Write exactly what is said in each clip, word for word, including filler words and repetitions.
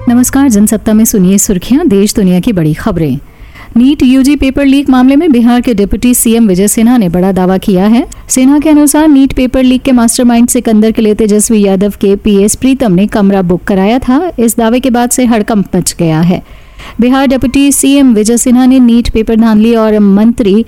नमस्कार, जनसत्ता में सुनिए सुर्खियां, देश दुनिया की बड़ी खबरें। नीट यूजी पेपर लीक मामले में बिहार के डिप्टी सीएम विजय सिन्हा ने बड़ा दावा किया है। सिन्हा के अनुसार नीट पेपर लीक के मास्टरमाइंड सिकंदर के लिए तेजस्वी यादव के पीएस प्रीतम ने कमरा बुक कराया था। इस दावे के बाद से हड़कंप मच गया है। बिहार डिप्टी सीएम विजय सिन्हा ने नीट पेपर धांधली और मंत्री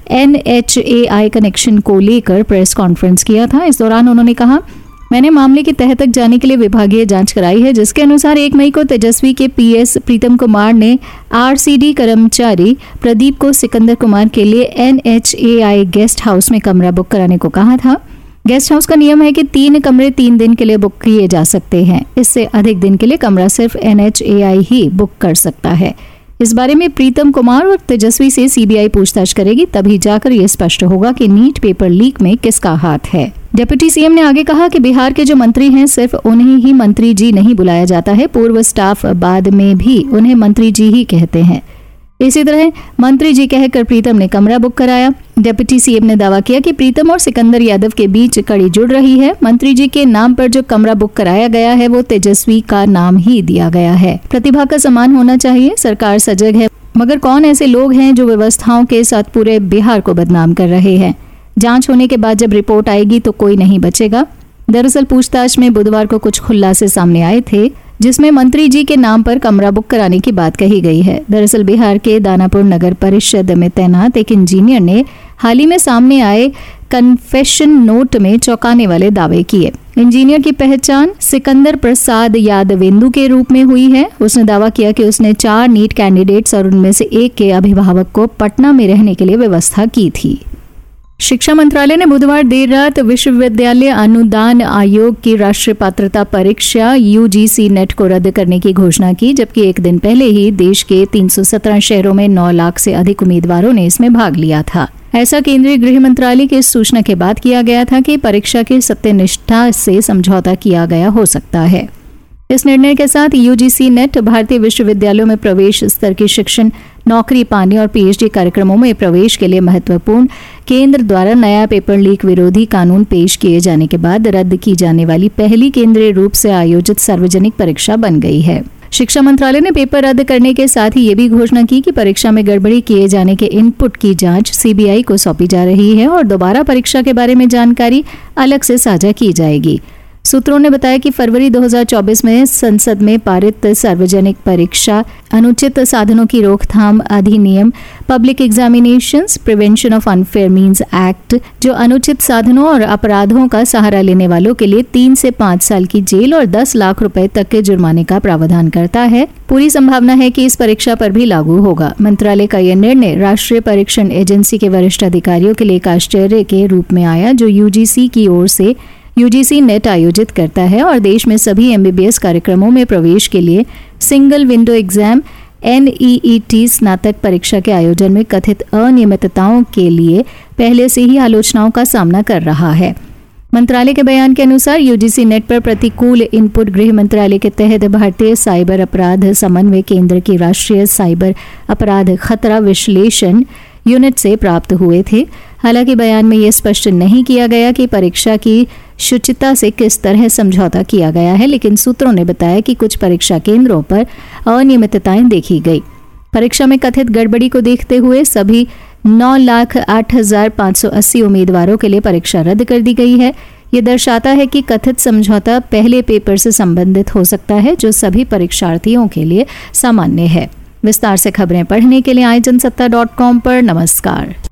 एनएचएआई कनेक्शन को लेकर प्रेस कॉन्फ्रेंस किया था। इस दौरान उन्होंने कहा, मैंने मामले की तह तक जाने के लिए विभागीय जांच कराई है, जिसके अनुसार एक मई को तेजस्वी के पीएस प्रीतम कुमार ने आरसीडी कर्मचारी प्रदीप को सिकंदर कुमार के लिए एनएचएआई गेस्ट हाउस में कमरा बुक कराने को कहा था। गेस्ट हाउस का नियम है कि तीन कमरे तीन दिन के लिए बुक किए जा सकते हैं। इससे अधिक दिन के लिए कमरा सिर्फ एनएचएआई ही बुक कर सकता है। इस बारे में प्रीतम कुमार और तेजस्वी से सीबीआई पूछताछ करेगी, तभी जाकर यह स्पष्ट होगा कि नीट पेपर लीक में किसका हाथ है। डिप्टी सीएम ने आगे कहा कि बिहार के जो मंत्री हैं, सिर्फ उन्हें ही मंत्री जी नहीं बुलाया जाता है, पूर्व स्टाफ बाद में भी उन्हें मंत्री जी ही कहते हैं। इसी तरह मंत्री जी कहकर प्रीतम ने कमरा बुक कराया। डिप्टी सीएम ने दावा किया कि प्रीतम और सिकंदर यादव के बीच कड़ी जुड़ रही है। मंत्री जी के नाम पर जो कमरा बुक कराया गया है वो तेजस्वी का नाम ही दिया गया है। प्रतिभा का सम्मान होना चाहिए। सरकार सजग है, मगर कौन ऐसे लोग हैं जो व्यवस्थाओं के साथ पूरे बिहार को बदनाम कर रहे हैं। जांच होने के बाद जब रिपोर्ट आएगी तो कोई नहीं बचेगा। दरअसल पूछताछ में बुधवार को कुछ खुलासे सामने आए थे, जिसमें मंत्री जी के नाम पर कमरा बुक कराने की बात कही गई है। दरअसल बिहार के दानापुर नगर परिषद में तैनात एक इंजीनियर ने हाल ही में सामने आए कन्फेशन नोट में चौंकाने वाले दावे किए। इंजीनियर की पहचान सिकंदर प्रसाद यादवेंदु के रूप में हुई है। उसने दावा किया कि उसने चार नीट कैंडिडेट्स और उनमें से एक के अभिभावक को पटना में रहने के लिए व्यवस्था की थी। शिक्षा मंत्रालय ने बुधवार देर रात विश्वविद्यालय अनुदान आयोग की राष्ट्रीय पात्रता परीक्षा यूजीसी नेट को रद्द करने की घोषणा की, जबकि एक दिन पहले ही देश के तीन सौ सत्रह शहरों में नौ लाख से अधिक उम्मीदवारों ने इसमें भाग लिया था। ऐसा केंद्रीय गृह मंत्रालय की सूचना के बाद किया गया था कि परीक्षा की सत्यनिष्ठा से समझौता किया गया हो सकता है। इस निर्णय के साथ यूजीसी नेट भारतीय विश्वविद्यालयों में प्रवेश स्तर की शिक्षण, नौकरी पाने और पीएचडी कार्यक्रमों में प्रवेश के लिए महत्वपूर्ण केंद्र द्वारा नया पेपर लीक विरोधी कानून पेश किए जाने के बाद रद्द की जाने वाली पहली केंद्रीय रूप से आयोजित सार्वजनिक परीक्षा बन गई है। शिक्षा मंत्रालय ने पेपर रद्द करने के साथ ही ये भी घोषणा की कि परीक्षा में गड़बड़ी किए जाने के इनपुट की जांच सीबीआई को सौंपी जा रही है और दोबारा परीक्षा के बारे में जानकारी अलग से साझा की जाएगी। सूत्रों ने बताया कि फरवरी दो हज़ार चौबीस में संसद में पारित सार्वजनिक परीक्षा अनुचित साधनों की रोकथाम अधिनियम public examinations prevention of unfair means act, जो अनुचित साधनों और अपराधों का सहारा लेने वालों के लिए तीन से पाँच साल की जेल और दस लाख रुपए तक के जुर्माने का प्रावधान करता है। पूरी संभावना है कि इस परीक्षा पर भी लागू होगा। मंत्रालय का यह निर्णय राष्ट्रीय परीक्षण एजेंसी के वरिष्ठ अधिकारियों के लिए एक आश्चर्य के रूप में आया, जो यूजीसी की ओर से यूजीसी नेट आयोजित करता है और देश में सभी एमबीबीएस कार्यक्रमों में प्रवेश के लिए सिंगल विंडो एग्जाम एनईईटी स्नातक परीक्षा के आयोजन में कथित अनियमितताओं के लिए पहले से ही आलोचनाओं का सामना कर रहा है। मंत्रालय के बयान के अनुसार यूजीसी नेट पर प्रतिकूल इनपुट गृह मंत्रालय के तहत भारतीय साइबर अपराध समन्वय केंद्र की राष्ट्रीय साइबर अपराध खतरा विश्लेषण यूनिट से प्राप्त हुए थे। हालांकि बयान में यह स्पष्ट नहीं किया गया कि परीक्षा की शुचिता से किस तरह समझौता किया गया है, लेकिन सूत्रों ने बताया कि कुछ परीक्षा केंद्रों पर अनियमितताएं देखी गई। परीक्षा में कथित गड़बड़ी को देखते हुए सभी नौ लाख आठ हजार पाँच सौ अस्सी उम्मीदवारों के लिए परीक्षा रद्द कर दी गई है। ये दर्शाता है कि कथित समझौता पहले पेपर से संबंधित हो सकता है, जो सभी परीक्षार्थियों के लिए सामान्य है। विस्तार से खबरें पढ़ने के लिए आई जनसत्ता डॉट कॉम पर नमस्कार।